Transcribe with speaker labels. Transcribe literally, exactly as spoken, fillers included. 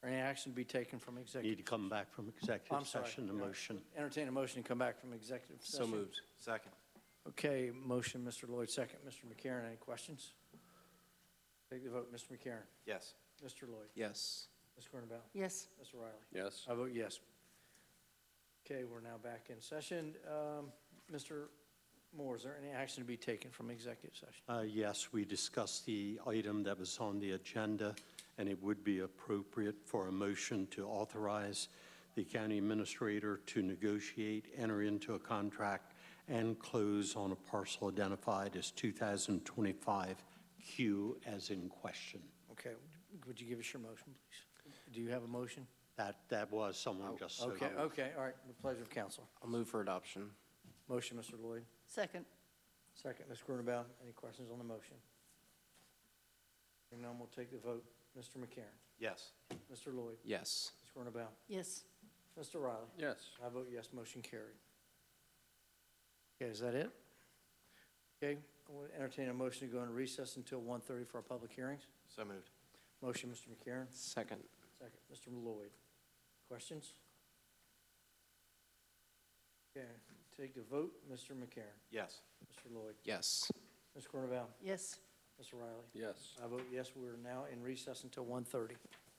Speaker 1: any action to be taken from executive?
Speaker 2: Need to come back from
Speaker 1: I'm
Speaker 2: executive
Speaker 1: sorry.
Speaker 2: session to
Speaker 1: Yeah.
Speaker 2: motion.
Speaker 1: Entertain a motion to come back from executive
Speaker 3: So
Speaker 1: session.
Speaker 3: moved.
Speaker 4: Second.
Speaker 1: Okay, motion, Mister Lloyd, second. Mister McCarron, any questions? Take the vote. Mister McCarron.
Speaker 4: Yes.
Speaker 1: Mister Lloyd.
Speaker 3: Yes.
Speaker 1: Miz Cornbell.
Speaker 5: Yes.
Speaker 1: Mister Riley.
Speaker 3: Yes.
Speaker 1: I vote yes. Okay, we're now back in session. Um, Mister Moore, is there any action to be taken from executive session?
Speaker 2: Uh, Yes, we discussed the item that was on the agenda, and it would be appropriate for a motion to authorize the county administrator to negotiate, enter into a contract, and close on a parcel identified as two thousand twenty-five Q as in question.
Speaker 1: Okay, would you give us your motion, please? Do you have a motion?
Speaker 2: That, that was someone just so.
Speaker 1: Okay, okay, all right, the pleasure of council.
Speaker 3: I'll move for adoption.
Speaker 1: Motion, Mister Lloyd.
Speaker 5: Second.
Speaker 1: Second, Miz Cornbell. Any questions on the motion? Hearing none, we'll take the vote. Mister McCarron.
Speaker 4: Yes.
Speaker 1: Mister Lloyd.
Speaker 3: Yes.
Speaker 1: Miz Cornbell.
Speaker 5: Yes.
Speaker 1: Mister Riley.
Speaker 3: Yes.
Speaker 1: I vote yes, motion carried. Okay, is that it? Okay, we'll entertain a motion to go into recess until one thirty for our public hearings.
Speaker 4: So moved.
Speaker 1: Motion, Mister McCarron.
Speaker 3: Second.
Speaker 1: Second, Mister Lloyd. Questions? Okay, take the vote. Mister McCarron.
Speaker 4: Yes.
Speaker 1: Mister Lloyd.
Speaker 3: Yes.
Speaker 1: Miz Cornbell.
Speaker 5: Yes.
Speaker 1: Mister Riley.
Speaker 3: Yes.
Speaker 1: I vote yes. We're now in recess until one thirty.